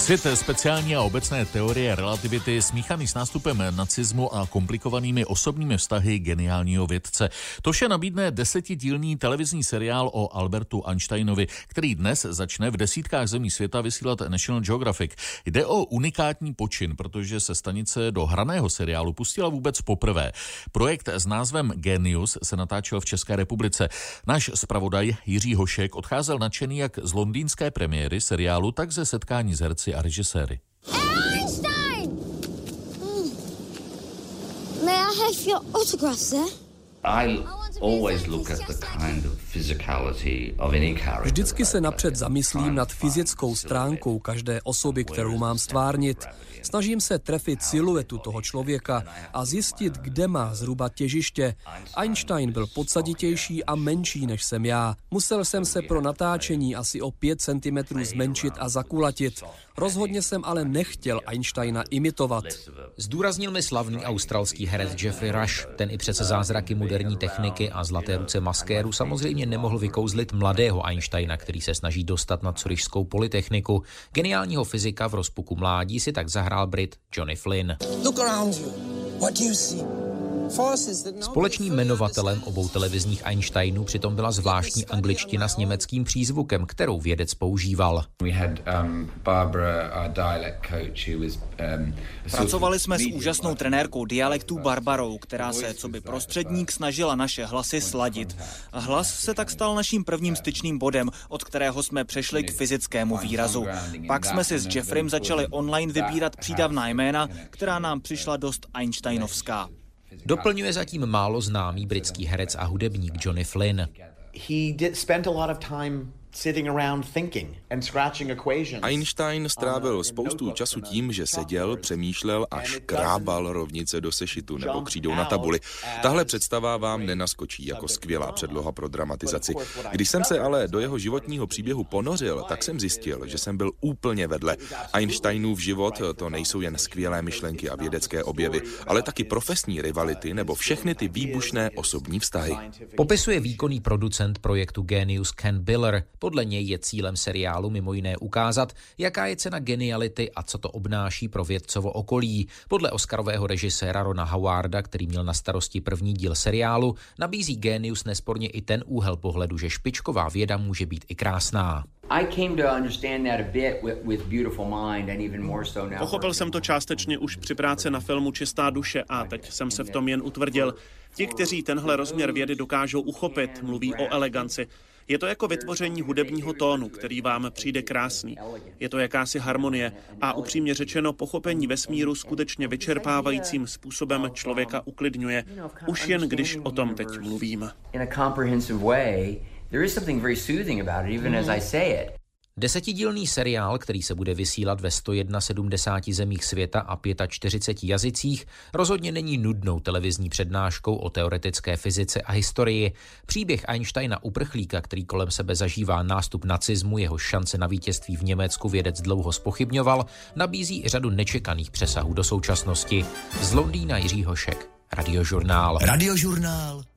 Svět speciální a obecné teorie relativity smíchaný s nástupem nacismu a komplikovanými osobními vztahy geniálního vědce. To vše nabídne 10dílný televizní seriál o Albertu Einsteinovi, který dnes začne v desítkách zemí světa vysílat National Geographic. Jde o unikátní počin, protože se stanice do hraného seriálu pustila vůbec poprvé. Projekt s názvem Genius se natáčel v České republice. Náš zpravodaj Jiří Hošek odcházel nadšený jak z londýnské premiéry seriálu, tak ze setkání s herci a režiséry. Einstein! May I have your autograph, sir? I always look at the kind of physicality of any character. Vždycky se napřed zamyslím nad fyzickou stránkou každé osoby, kterou mám stvárnit. Snažím se trefit siluetu toho člověka a zjistit, kde má zhruba těžiště. Einstein byl podsaditější a menší než jsem já. Musel jsem se pro natáčení asi o 5 cm zmenšit a zakulatit. Rozhodně jsem ale nechtěl Einsteina imitovat. Zdůraznil mi slavný australský herec Geoffrey Rush. Ten i přes zázraky moderní techniky a zlaté ruce maskéru samozřejmě nemohl vykouzlit mladého Einsteina, který se snaží dostat na Curyšskou polytechniku. Geniálního fyzika v rozpuku mládí si tak zahrál Brit Johnny Flynn. Společným jmenovatelem obou televizních Einsteinů přitom byla zvláštní angličtina s německým přízvukem, kterou vědec používal. Pracovali jsme s úžasnou trenérkou dialektů Barbarou, která se coby prostředník snažila naše hlasy sladit. Hlas se tak stal naším prvním styčným bodem, od kterého jsme přešli k fyzickému výrazu. Pak jsme si s Jeffrem začali online vybírat přídavná jména, která nám přišla dost einsteinovská. Doplňuje zatím málo známý britský herec a hudebník Johnny Flynn. Einstein strávil spoustu času tím, že seděl, přemýšlel a škrábal rovnice do sešitu nebo křídou na tabuli. Tahle představa vám nenaskočí jako skvělá předloha pro dramatizaci. Když jsem se ale do jeho životního příběhu ponořil, tak jsem zjistil, že jsem byl úplně vedle. Einsteinův život to nejsou jen skvělé myšlenky a vědecké objevy, ale taky profesní rivality nebo všechny ty výbušné osobní vztahy. Popisuje výkonný producent projektu Genius Ken Biller. Podle něj je cílem seriálu mimo jiné ukázat, jaká je cena geniality a co to obnáší pro vědcovo okolí. Podle oscarového režiséra Rona Howarda, který měl na starosti první díl seriálu, nabízí Genius nesporně i ten úhel pohledu, že špičková věda může být i krásná. Pochopil jsem to částečně už při práci na filmu Čistá duše a teď jsem se v tom jen utvrdil. Ti, kteří tenhle rozměr vědy dokážou uchopit, mluví o eleganci. Je to jako vytvoření hudebního tónu, který vám přijde krásný. Je to jakási harmonie a upřímně řečeno pochopení vesmíru skutečně vyčerpávajícím způsobem člověka uklidňuje, už jen když o tom teď mluvím. 10dílný seriál, který se bude vysílat ve 171 zemích světa a 45 jazycích, rozhodně není nudnou televizní přednáškou o teoretické fyzice a historii. Příběh Einsteina uprchlíka, který kolem sebe zažívá nástup nacismu, jeho šance na vítězství v Německu vědec dlouho zpochybňoval, nabízí i řadu nečekaných přesahů do současnosti. Z Londýna Jiří Hošek, Radiožurnál.